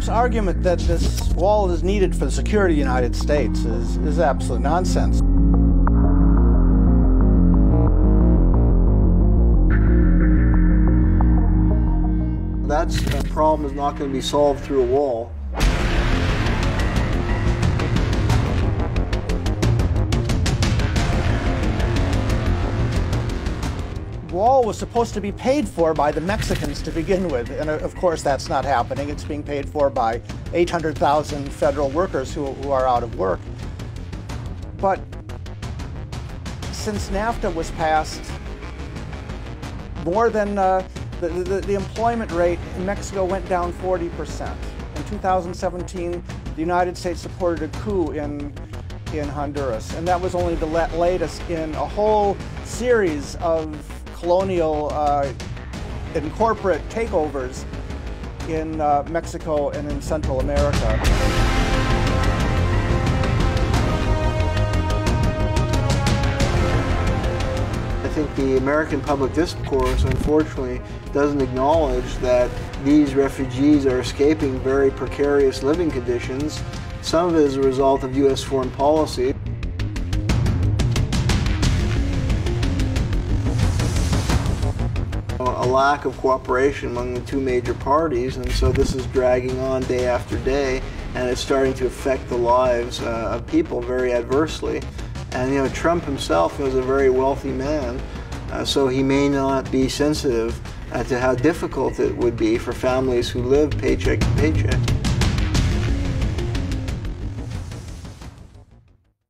Trump's argument that this wall is needed for the security of the United States is absolute nonsense. That problem is not going to be solved through a wall. The wall was supposed to be paid for by the Mexicans to begin with, and of course that's not happening. It's being paid for by 800,000 federal workers who are out of work. But since NAFTA was passed, more than the employment rate in Mexico went down 40%. In 2017, the United States supported a coup in Honduras, and that was only the latest in a whole series of colonial and corporate takeovers in Mexico and in Central America. I think the American public discourse, unfortunately, doesn't acknowledge that these refugees are escaping very precarious living conditions. Some of it is a result of U.S. foreign policy. A lack of cooperation among the two major parties, and so this is dragging on day after day, and it's starting to affect the lives of people very adversely. And Trump himself was a very wealthy man, so he may not be sensitive to how difficult it would be for families who live paycheck to paycheck.